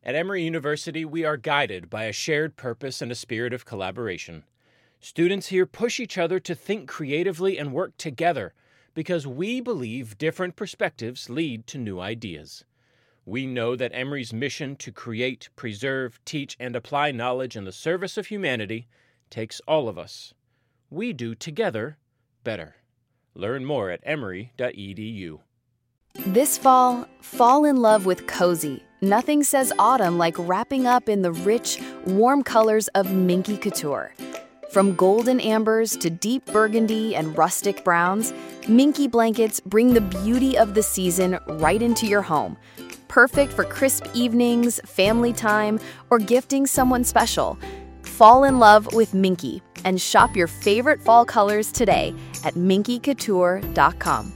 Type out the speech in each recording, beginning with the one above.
At Emory University, we are guided by a shared purpose and a spirit of collaboration. Students here push each other to think creatively and work together because we believe different perspectives lead to new ideas. We know that Emory's mission to create, preserve, teach, and apply knowledge in the service of humanity takes all of us. We do together better. Learn more at emory.edu. This fall in love with cozy. Nothing says autumn like wrapping up in the rich, warm colors of Minky Couture. From golden ambers to deep burgundy and rustic browns, Minky blankets bring the beauty of the season right into your home. Perfect for crisp evenings, family time, or gifting someone special. Fall in love with Minky and shop your favorite fall colors today at minkycouture.com.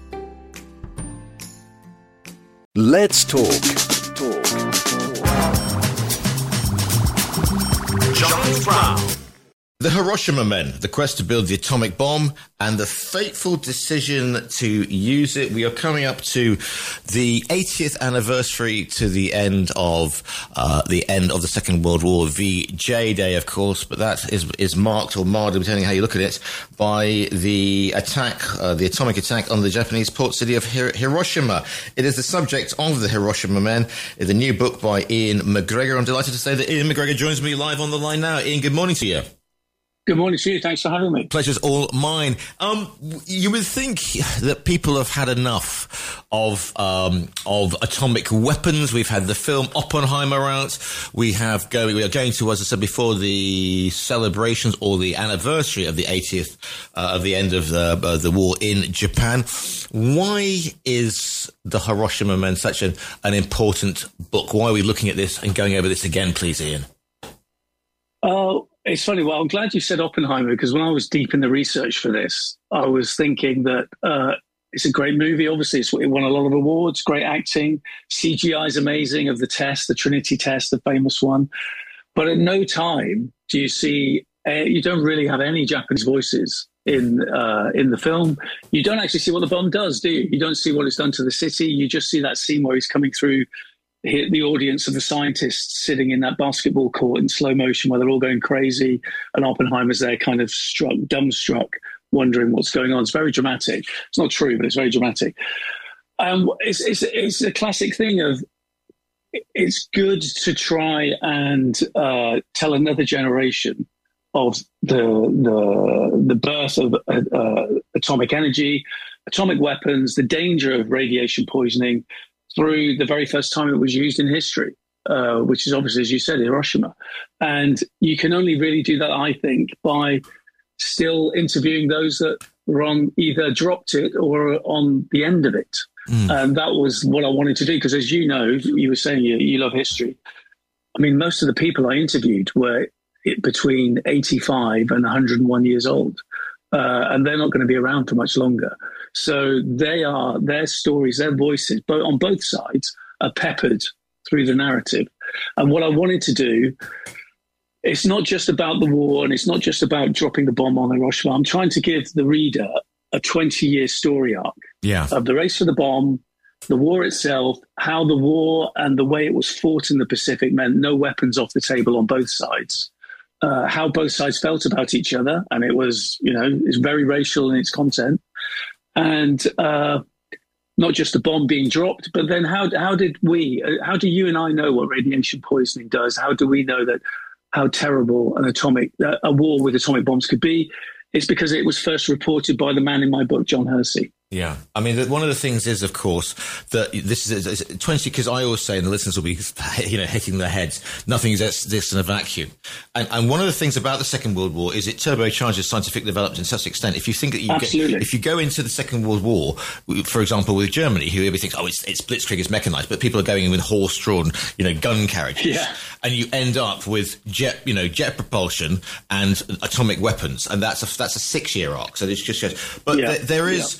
Let's talk. John Brown. The Hiroshima Men, the quest to build the atomic bomb, and the fateful decision to use it. We are coming up to the 80th anniversary to the end of the Second World War, VJ Day, of course, but that is marked or marred, depending on how you look at it, by the attack, the atomic attack on the Japanese port city of Hiroshima. It is the subject of the Hiroshima Men, the new book by Ian McGregor. I'm delighted to say that Ian McGregor joins me live on the line now. Ian, good morning to you. Good morning to you. Thanks for having me. Pleasure's all mine. You would think that people have had enough of atomic weapons. We've had the film Oppenheimer out. We are going to, as I said before, the celebrations or the anniversary of the 80th of the end of the war in Japan. Why is the Hiroshima Men such an important book? Why are we looking at this and going over this again, please, Ian? It's funny. Well, I'm glad you said Oppenheimer, because when I was deep in the research for this, I was thinking that it's a great movie. Obviously, it won a lot of awards, great acting. CGI is amazing of the test, the Trinity test, the famous one. But at no time do you see, you don't really have any Japanese voices in the film. You don't actually see what the bomb does, do you? You don't see what it's done to the city. You just see that scene where he's coming through the audience of the scientists sitting in that basketball court in slow motion where they're all going crazy, and Oppenheimer's there kind of dumbstruck, wondering what's going on. It's very dramatic. It's not true, but it's very dramatic. It's a classic thing of, it's good to try and tell another generation of the birth of atomic energy, atomic weapons, the danger of radiation poisoning, through the very first time it was used in history, which is obviously, as you said, Hiroshima. And you can only really do that, I think, by still interviewing those that were on, either dropped it or on the end of it. And that was what I wanted to do, because as you know, you were saying you love history. I mean, most of the people I interviewed were between 85 and 101 years old. And they're not going to be around for much longer. So their stories, their voices, on both sides, are peppered through the narrative. And what I wanted to do, it's not just about the war, and it's not just about dropping the bomb on Hiroshima. I'm trying to give the reader a 20-year story arc of the race for the bomb, the war itself, how the war and the way it was fought in the Pacific meant no weapons off the table on both sides. How both sides felt about each other, and it was, it's very racial in its content, and not just the bomb being dropped, but then how do you and I know what radiation poisoning does? How do we know that how terrible a war with atomic bombs could be? It's because it was first reported by the man in my book, John Hersey. Yeah. I mean, one of the things is, of course, that this is 20, because I always say, and the listeners will be, hitting their heads, nothing exists in a vacuum. And one of the things about the Second World War is it turbocharges scientific development to such an extent. If you think that if you go into the Second World War, for example, with Germany, who everybody thinks, it's blitzkrieg, it's mechanized, but people are going in with horse-drawn, gun carriages. Yeah. and you end up with jet propulsion and atomic weapons, and that's a 6-year arc. So it's just, but there is,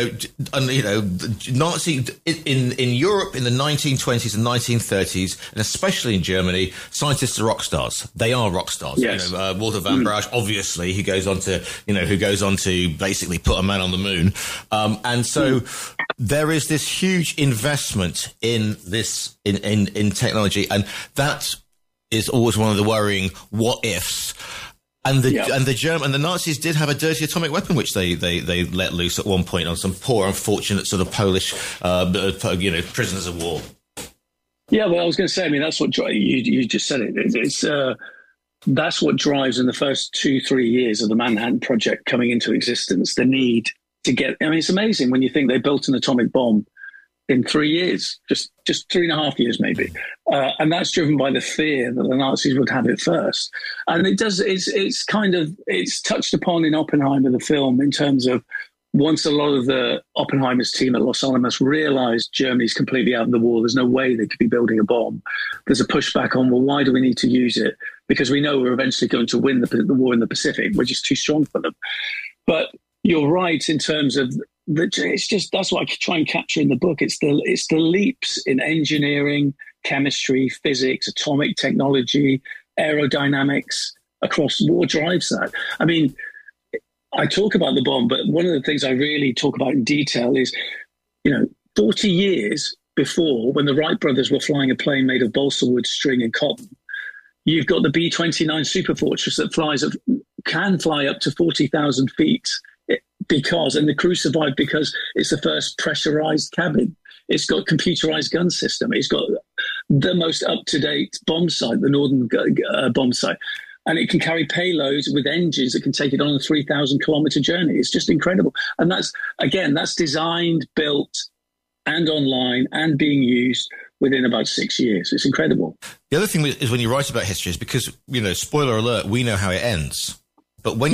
Nazi in Europe in the 1920s and 1930s, and especially in Germany, scientists are rock stars. They are rock stars. Yes. Walter von Braun, obviously, who goes on to basically put a man on the moon, and so there is this huge investment in this in technology, and that is always one of the worrying what ifs. And the Nazis did have a dirty atomic weapon, which they let loose at one point on some poor, unfortunate sort of Polish, prisoners of war. Yeah, well, I was going to say, I mean, that's what you just said it. It's that's what drives in the first 2-3 years of the Manhattan Project coming into existence, the need to get. I mean, it's amazing when you think they built an atomic bomb in 3 years, just 3.5 years maybe, and that's driven by the fear that the Nazis would have it first. And it does. It's touched upon in Oppenheimer, the film, in terms of once a lot of the Oppenheimer's team at Los Alamos realized Germany's completely out of the war, there's no way they could be building a bomb. There's a pushback on, well, why do we need to use it? Because we know we're eventually going to win the war in the Pacific. We're just too strong for them. But you're right in terms of it's just, that's what I try and capture in the book. It's the leaps in engineering, chemistry, physics, atomic technology, aerodynamics across war drives that. I mean, I talk about the bomb, but one of the things I really talk about in detail is, 40 years before, when the Wright brothers were flying a plane made of balsa wood, string and cotton, you've got the B-29 Superfortress that can fly up to 40,000 feet. And the crew survived because it's the first pressurized cabin. It's got computerized gun system. It's got the most up-to-date bomb sight, the Norden bomb sight. And it can carry payloads with engines that can take it on a 3,000-kilometer journey. It's just incredible. And that's designed, built, and online, and being used within about 6 years. It's incredible. The other thing is when you write about history is because, spoiler alert, we know how it ends. But when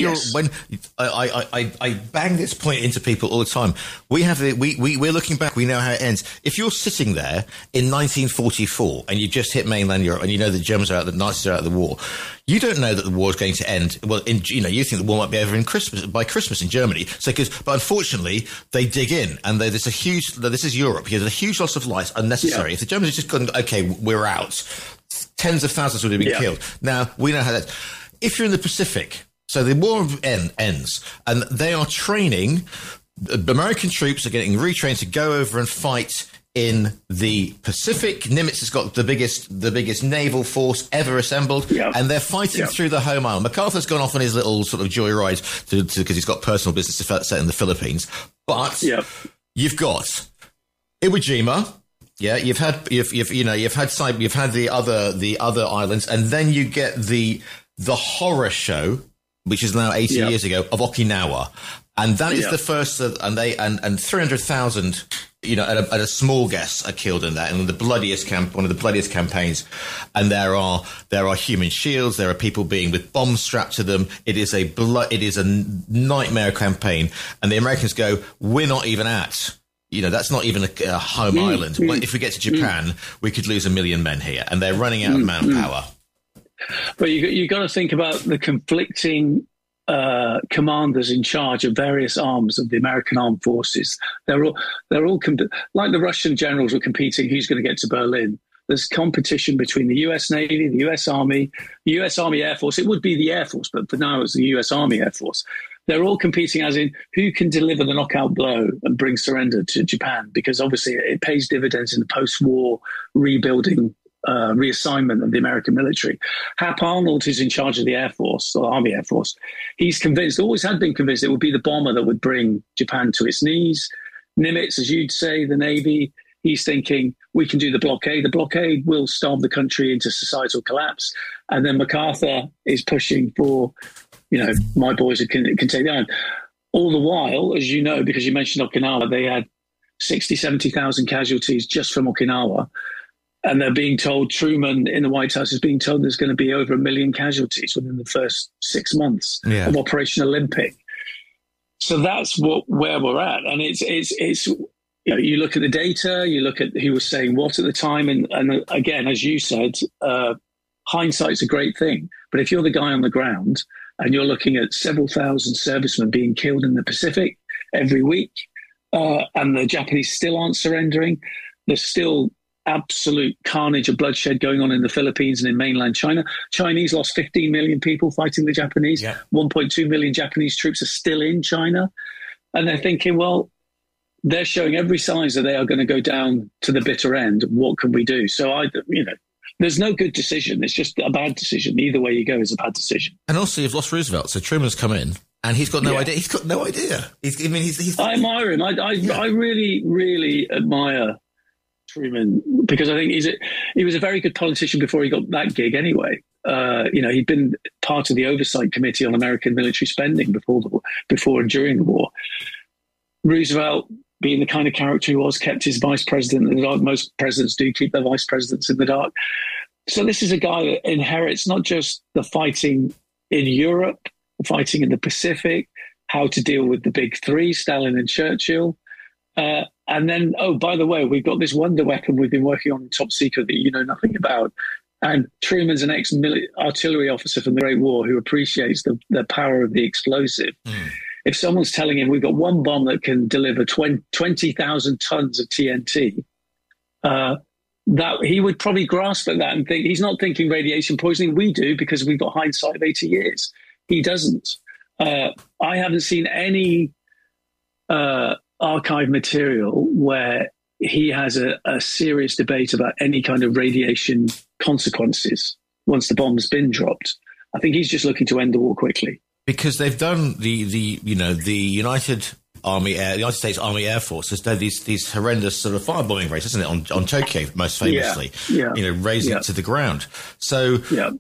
I bang this point into people all the time, we're looking back, we know how it ends. If you're sitting there in 1944 and you just hit mainland Europe and you know the Germans are out, the Nazis are out of the war, you don't know that the war is going to end. Well, you think the war might be over by Christmas in Germany. But unfortunately, they dig in and this is Europe. There's a huge loss of life unnecessary. Yeah. If the Germans had just gone, okay, we're out, tens of thousands would have been killed. Now we know how that. If you're in the Pacific. So the war ends, and they are training. American troops are getting retrained to go over and fight in the Pacific. Nimitz has got the biggest naval force ever assembled, and they're fighting through the home island. MacArthur's gone off on his little sort of joyride because he's got personal business to set in the Philippines. But you've got Iwo Jima. Yeah, you've had the other islands, and then you get the horror show, which is now 80 years ago, of Okinawa. And that is the first, and 300,000, at a small guess are killed in that, and one of the bloodiest campaigns. And there are human shields. There are people being with bombs strapped to them. It is a nightmare campaign. And the Americans go, we're not even at, that's not even a home island. If we get to Japan, we could lose 1 million men here. And they're running out of manpower. But you got to think about the conflicting commanders in charge of various arms of the American armed forces. They're all like the Russian generals were competing who's going to get to Berlin. There's competition between the U.S. Navy, the U.S. Army, the U.S. Army Air Force. It would be the Air Force, but for now it's the U.S. Army Air Force. They're all competing as in who can deliver the knockout blow and bring surrender to Japan, because obviously it pays dividends in the post-war rebuilding reassignment of the American military. Hap Arnold, who's in charge of the Air Force, or Army Air Force, he's convinced, always had been convinced, it would be the bomber that would bring Japan to its knees. Nimitz, as you'd say, the Navy, he's thinking, we can do the blockade. The blockade will starve the country into societal collapse. And then MacArthur is pushing for, my boys can take the island. All the while, as you know, because you mentioned Okinawa, they had 60, 70,000 casualties just from Okinawa. And they're being told, Truman in the White House is being told there's going to be over 1 million casualties within the first 6 months of Operation Olympic. So that's where we're at. And it's you look at the data, you look at who was saying what at the time. And again, as you said, hindsight's a great thing. But if you're the guy on the ground and you're looking at several thousand servicemen being killed in the Pacific every week, and the Japanese still aren't surrendering, there's still absolute carnage of bloodshed going on in the Philippines and in mainland China. Chinese lost 15 million people fighting the Japanese. 1.2 million Japanese troops are still in China. And they're thinking, well, they're showing every sign that they are going to go down to the bitter end. What can we do? So, there's no good decision. It's just a bad decision. Either way you go is a bad decision. And also, you've lost Roosevelt. So Truman's come in, and he's got no idea. He's got no idea. I admire him. I really, really admire Truman, because I think he was a very good politician before he got that gig anyway. He'd been part of the Oversight Committee on American military spending before and during the war. Roosevelt, being the kind of character he was, kept his vice president in the dark. Most presidents do keep their vice presidents in the dark. So this is a guy that inherits not just the fighting in Europe, the fighting in the Pacific, how to deal with the big three, Stalin and Churchill. And then, by the way, we've got this wonder weapon we've been working on top secret that you know nothing about. And Truman's an ex-artillery officer from the Great War who appreciates the power of the explosive. If someone's telling him we've got one bomb that can deliver 20,000 tons of TNT, that he would probably grasp at that and think, he's not thinking radiation poisoning. We do, because we've got hindsight of 80 years. He doesn't. I haven't seen any archive material where he has a serious debate about any kind of radiation consequences once the bomb's been dropped. I think he's just looking to end the war quickly. Because they've done the United States Army Air Force has done these horrendous sort of firebombing races, isn't it, on Tokyo most famously, razing it to the ground. So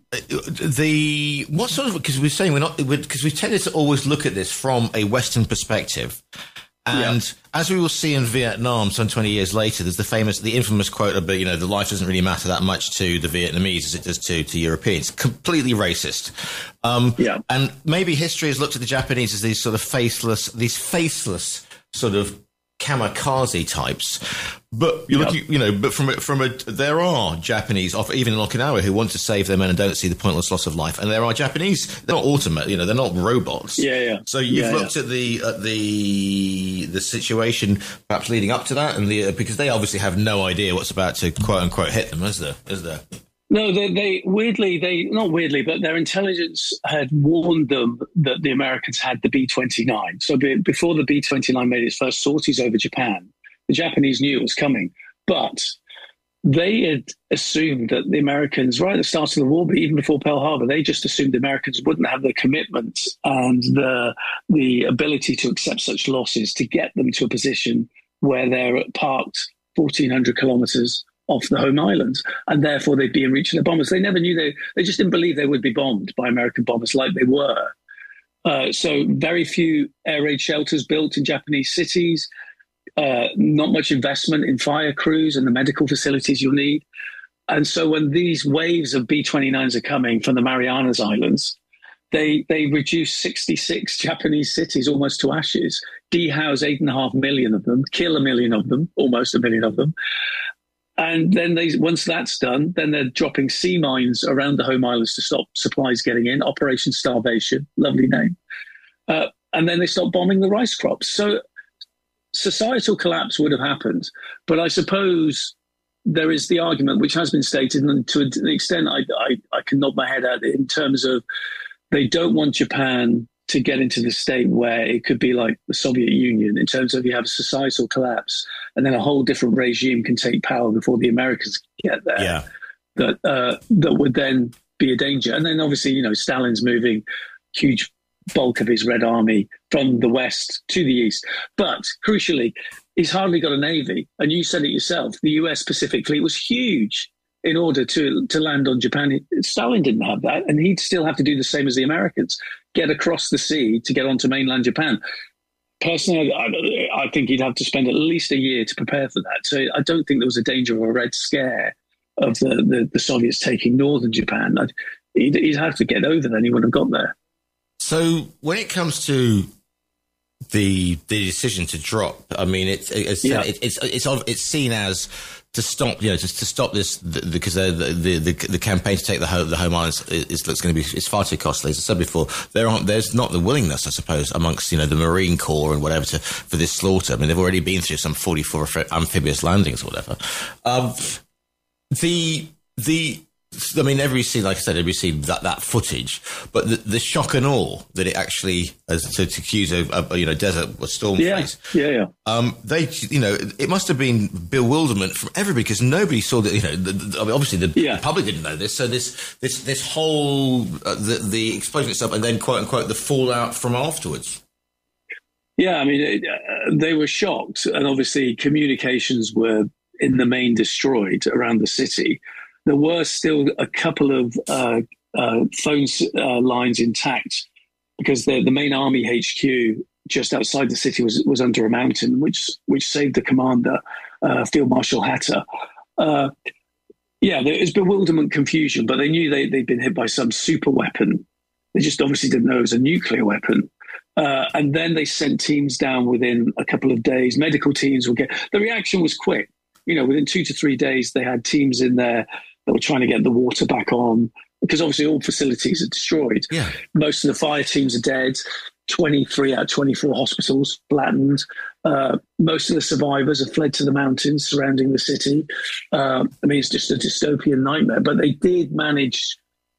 what sort of, because we're saying because we tended to always look at this from a Western perspective. And as we will see in Vietnam some 20 years later, there's the infamous quote about, the life doesn't really matter that much to the Vietnamese as it does to Europeans. Completely racist. And maybe history has looked at the Japanese as these sort of faceless sort of kamikaze types. But you're looking, but there are Japanese, even in Okinawa, who want to save their men and don't see the pointless loss of life. And there are Japanese, they're not automat, they're not robots. So you've looked at the situation perhaps leading up to that, and because they obviously have no idea what's about to quote unquote hit them, is there? No, not weirdly, but their intelligence had warned them that the Americans had the B-29. So before the B-29 made its first sorties over Japan, the Japanese knew it was coming. But they had assumed that the Americans, right at the start of the war, but even before Pearl Harbor, they just assumed the Americans wouldn't have the commitment and the ability to accept such losses to get them to a position where they're parked 1,400 kilometers off the home islands, and therefore they'd be in reach of the bombers. They never knew they just didn't believe they would be bombed by American bombers like they were. So very few air raid shelters built in Japanese cities, not much investment in fire crews and the medical facilities you'll need. And so when these waves of B-29s are coming from the Marianas Islands, they reduce 66 Japanese cities almost to ashes, dehouse 8.5 million of them, kill 1 million of them, almost 1 million of them. And then once that's done, then they're dropping sea mines around the home islands to stop supplies getting in. Operation Starvation, lovely name. And then they stop bombing the rice crops. So societal collapse would have happened. But I suppose there is the argument, which has been stated, and to an extent I can nod my head at it, in terms of they don't want Japan to get into the state where it could be like the Soviet Union, in terms of you have a societal collapse and then a whole different regime can take power before the Americans get there. That would then be a danger. And then obviously, Stalin's moving huge bulk of his Red Army from the west to the east. But crucially, he's hardly got a navy. And you said it yourself, the US Pacific Fleet was huge in order to land on Japan. Stalin didn't have that, and he'd still have to do the same as the Americans, get across the sea to get onto mainland Japan. Personally, I think he'd have to spend at least a year to prepare for that. So I don't think there was a danger of a Red Scare of the Soviets taking northern Japan. He'd have to get over then. He wouldn't have got there. So when it comes to the decision to drop. I mean, it's seen as to stop, to stop this, because the campaign to take the home islands is going to be, it's far too costly. As I said before, there's not the willingness, I suppose, amongst the Marine Corps and whatever for this slaughter. I mean, they've already been through some 44 amphibious landings or whatever. I mean, every scene, like I said, every scene that footage, but the shock and awe that it actually, to accuse a desert or storm face. Yeah. It must have been bewilderment from everybody, because nobody saw that. Obviously the public didn't know this. So this whole the explosion itself, and then quote unquote the fallout from afterwards. Yeah, I mean, they were shocked, and obviously communications were in the main destroyed around the city. There were still a couple of phone lines intact, because the main army HQ just outside the city was under a mountain, which saved the commander, Field Marshal Hatter. There was bewilderment, confusion, but they knew they'd been hit by some super weapon. They just obviously didn't know it was a nuclear weapon. And then they sent teams down within a couple of days. Medical teams the reaction was quick. Within 2 to 3 days, they had teams in there that were trying to get the water back on, because obviously all facilities are destroyed. Yeah. Most of the fire teams are dead. 23 out of 24 hospitals flattened. Most of the survivors have fled to the mountains surrounding the city. It's just a dystopian nightmare. But they did manage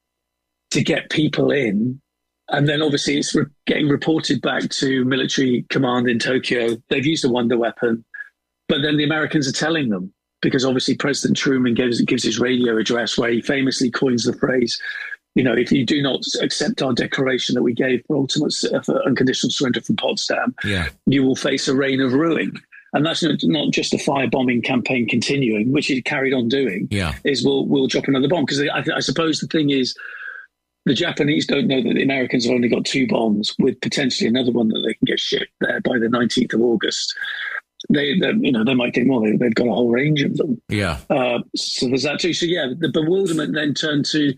to get people in. And then obviously it's getting reported back to military command in Tokyo. They've used a wonder weapon. But then the Americans are telling them, because obviously President Truman gives his radio address where he famously coins the phrase, if you do not accept our declaration that we gave for unconditional surrender from Potsdam, you will face a reign of ruin. And that's not just a firebombing campaign continuing, which he carried on doing, is we'll drop another bomb. Because I suppose the thing is, the Japanese don't know that the Americans have only got 2 bombs, with potentially another one that they can get shipped there by the 19th of August. They might think, well, they've got a whole range of them. Yeah. So there's that too. So the bewilderment then turned to,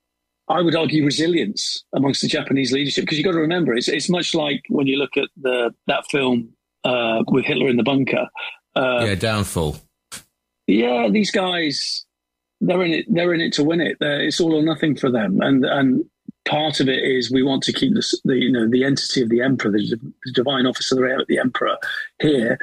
I would argue, resilience amongst the Japanese leadership, because you've got to remember, it's much like when you look at that film with Hitler in the bunker. Downfall. Yeah, these guys, they're in it to win it. It's all or nothing for them, and part of it is we want to keep the entity of the emperor, the divine officer of the emperor here.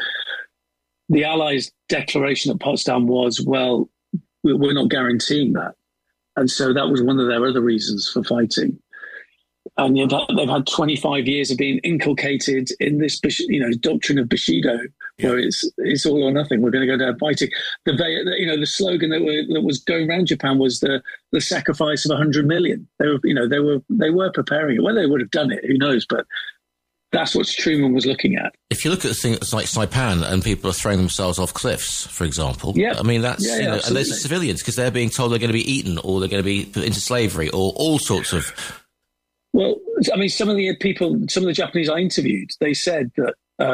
The Allies' declaration at Potsdam was, well, we're not guaranteeing that. And so that was one of their other reasons for fighting. And they've had 25 years of being inculcated in this, doctrine of Bushido, where it's all or nothing. We're going to go down fighting. The slogan that was going around Japan was the sacrifice of 100 million. They were preparing it. Whether they would have done it, who knows? But that's what Truman was looking at. If you look at things like Saipan and people are throwing themselves off cliffs, for example, I mean, that's, and those are civilians, because they're being told they're going to be eaten or they're going to be put into slavery or all sorts of... Well, I mean, some of the Japanese I interviewed, they said that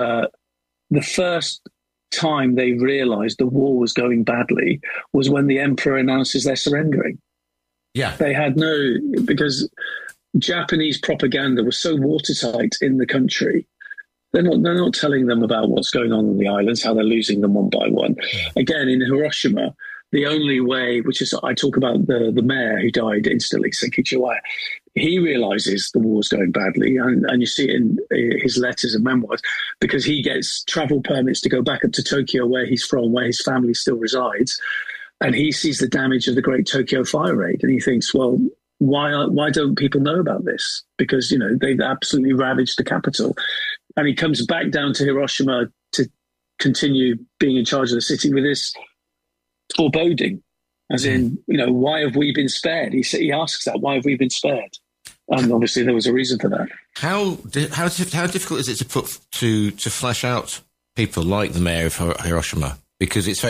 the first time they realized the war was going badly was when the emperor announces they're surrendering. Yeah. They had because Japanese propaganda was so watertight in the country. They're not telling them about what's going on the islands, how they're losing them one by one. Yeah. Again, in Hiroshima, the only way, which is, I talk about the mayor who died instantly, Senkichi, he realizes the war's going badly, and you see it in his letters and memoirs, because he gets travel permits to go back up to Tokyo, where he's from, where his family still resides, and he sees the damage of the Great Tokyo Fire Raid, and he thinks, well, why don't people know about this? Because, they've absolutely ravaged the capital. And he comes back down to Hiroshima to continue being in charge of the city with this foreboding, as in, why have we been spared? He asks that, why have we been spared? And obviously there was a reason for that. How difficult is it to flesh out people like the mayor of Hiroshima? Because from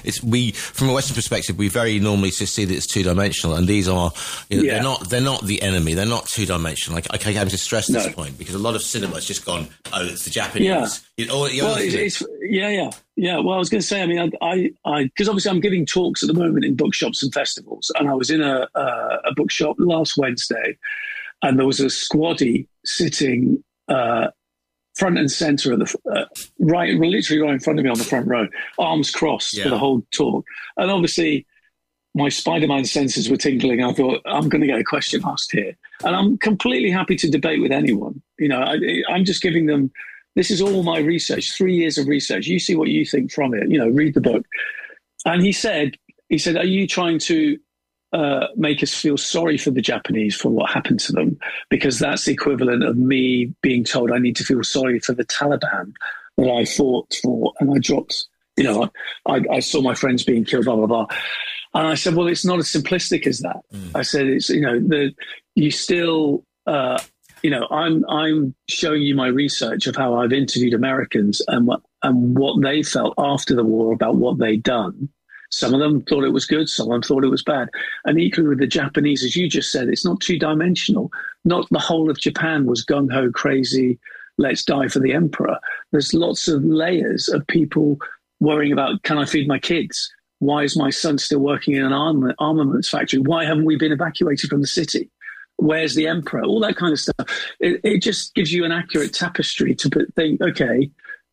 a Western perspective, we very normally just see that it's two-dimensional, and these are, they're not the enemy. They're not two-dimensional. I have to stress this point, because a lot of cinema has just gone, oh, it's the Japanese. Yeah. Well, I was going to say, I mean, because obviously I'm giving talks at the moment in bookshops and festivals, and I was in a bookshop last Wednesday, and there was a squaddy sitting front and center of the literally right in front of me on the front row, arms crossed for the whole talk. And obviously, my Spider-Man senses were tingling. I thought, I'm going to get a question asked here. And I'm completely happy to debate with anyone. You know, I'm just giving them, this is all my research, 3 years of research. You see what you think from it. You know, read the book. And he said, are you trying to make us feel sorry for the Japanese for what happened to them? Because that's the equivalent of me being told I need to feel sorry for the Taliban that I fought for. And I dropped, you know, I saw my friends being killed, blah, blah, blah. And I said, well, it's not as simplistic as that. I said, it's, you know, you still, you know, I'm showing you my research of how I've interviewed Americans and what they felt after the war about what they'd done. Some of them thought it was good. Some of them thought it was bad. And equally with the Japanese, as you just said, it's not two-dimensional. Not the whole of Japan was gung-ho crazy, let's die for the emperor. There's lots of layers of people worrying about, can I feed my kids? Why is my son still working in an armaments factory? Why haven't we been evacuated from the city? Where's the emperor? All that kind of stuff. It just gives you an accurate tapestry to think, okay,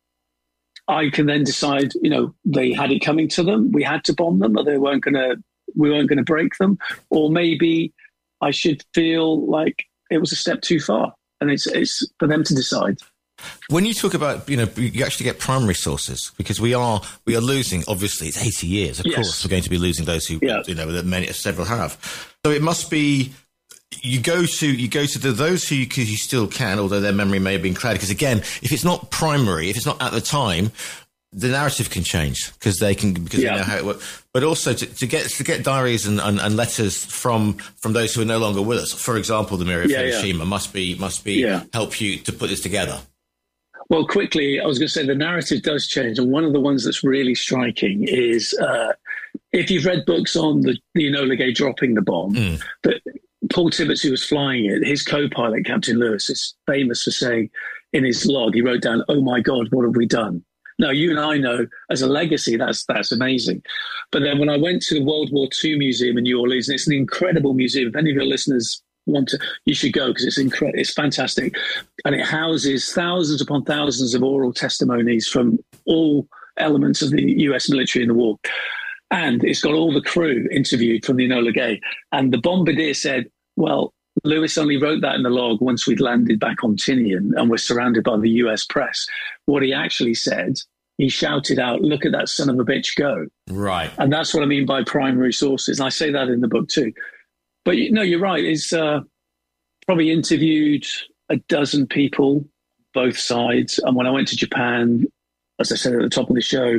I can then decide, you know, they had it coming to them. We had to bomb them, or we weren't going to break them. Or maybe I should feel like it was a step too far. And it's for them to decide. When you talk about, you know, you actually get primary sources, because we are losing, obviously, it's 80 years. Of course, we're going to be losing those who, you know, several have. So it must be, you go to those who you still can, although their memory may have been clouded. Because again, if it's not primary, if it's not at the time, the narrative can change because they know how it works. But also to get diaries and letters from those who are no longer with us. For example, the Mirror of Hiroshima must be help you to put this together. Well, quickly, I was going to say the narrative does change. And one of the ones that's really striking is if you've read books on the Enola Gay dropping the bomb, but Paul Tibbets, who was flying it, his co-pilot, Captain Lewis, is famous for saying in his log, he wrote down, "Oh my God, what have we done?" Now, you and I know as a legacy, that's amazing. But then when I went to the World War II Museum in New Orleans, and it's an incredible museum. If any of your listeners want to, you should go because it's fantastic. And it houses thousands upon thousands of oral testimonies from all elements of the US military in the war. And it's got all the crew interviewed from the Enola Gay. And the bombardier said, well, Lewis only wrote that in the log once we'd landed back on Tinian and were surrounded by the US press. What he actually said, he shouted out, "Look at that son of a bitch go." Right. And that's what I mean by primary sources. And I say that in the book too. But no, you're right. It's probably interviewed a dozen people, both sides. And when I went to Japan, as I said at the top of the show,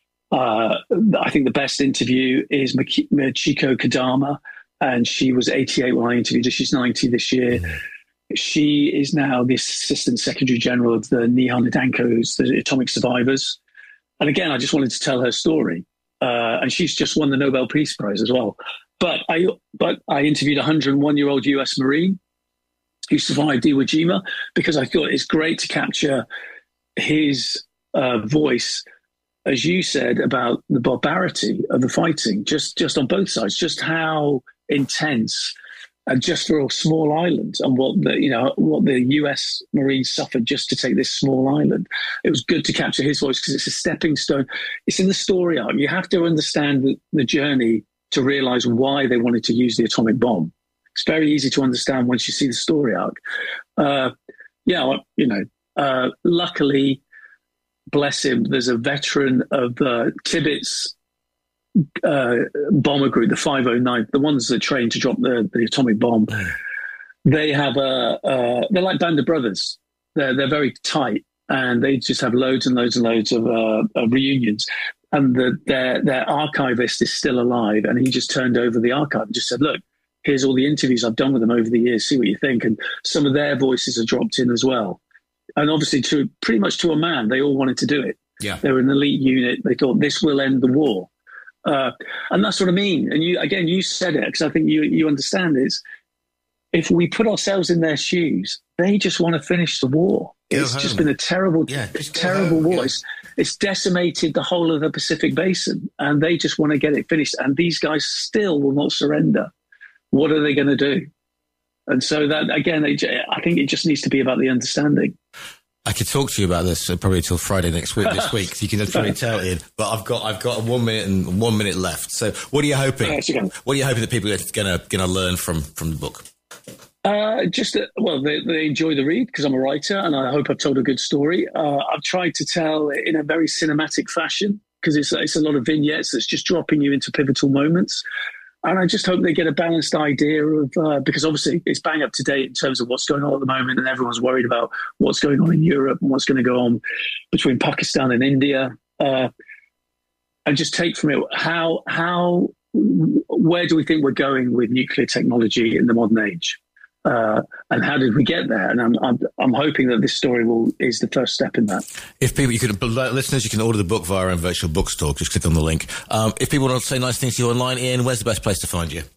I think the best interview is Michiko Kodama. And she was 88 when I interviewed her. She's 90 this year. Mm-hmm. She is now the Assistant Secretary General of the Nihon Hidanko, the Atomic Survivors. And again, I just wanted to tell her story. And she's just won the Nobel Peace Prize as well. But I interviewed a 101-year-old US Marine who survived Iwo Jima because I thought it's great to capture his voice, as you said, about the barbarity of the fighting, just on both sides, just how intense, and just for a small island, and what the US Marines suffered just to take this small island. It was good to capture his voice because it's a stepping stone. It's in the story arc. You have to understand the journey to realize why they wanted to use the atomic bomb. It's very easy to understand once you see the story arc. Luckily, bless him, there's a veteran of Tibbets bomber group, the 509, the ones that trained to drop the atomic bomb. They have they're like Band of Brothers. They're very tight, and they just have loads and loads and loads of reunions. And their archivist is still alive, and he just turned over the archive and just said, "Look, here's all the interviews I've done with them over the years. See what you think." And some of their voices are dropped in as well. And obviously, pretty much to a man, they all wanted to do it. Yeah, they were an elite unit. They thought this will end the war, and that's what I mean. And you said it because I think you understand is if we put ourselves in their shoes, they just want to finish the war. It's just been a terrible war. Yeah. It's decimated the whole of the Pacific Basin, and they just want to get it finished. And these guys still will not surrender. What are they going to do? And so that, again, I think it just needs to be about the understanding. I could talk to you about this probably until Friday this week. So you can probably tell, Ian. But I've got 1 minute and 1 minute left. So what are you hoping? What are you hoping that people are going to learn from the book? They enjoy the read because I'm a writer, and I hope I've told a good story. I've tried to tell in a very cinematic fashion because it's a lot of vignettes that's just dropping you into pivotal moments. And I just hope they get a balanced idea of, because obviously it's bang up to date in terms of what's going on at the moment, and everyone's worried about what's going on in Europe and what's going to go on between Pakistan and India. And just take from it where do we think we're going with nuclear technology in the modern age? And how did we get there? And I'm hoping that this story is the first step in that. If people, listeners, you can order the book via our own virtual bookstore. Just click on the link. If people want to say nice things to you online, Ian, where's the best place to find you?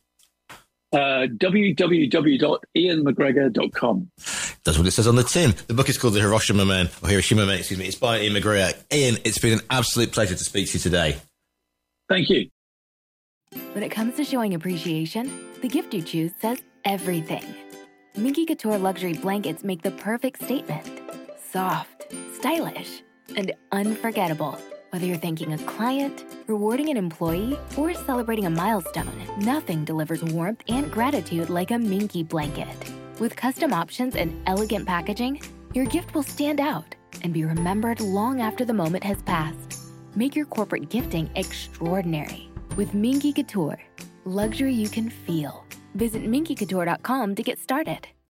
www.ianmcgregor.com. That's what it says on the tin. The book is called The Hiroshima Man, excuse me. It's by Ian McGregor. Ian, it's been an absolute pleasure to speak to you today. Thank you. When it comes to showing appreciation, the gift you choose says everything. Minky Couture luxury blankets make the perfect statement. Soft, stylish, and unforgettable. Whether you're thanking a client, rewarding an employee, or celebrating a milestone, nothing delivers warmth and gratitude like a Minky blanket. With custom options and elegant packaging, your gift will stand out and be remembered long after the moment has passed. Make your corporate gifting extraordinary with Minky Couture. Luxury you can feel. Visit minkycouture.com to get started.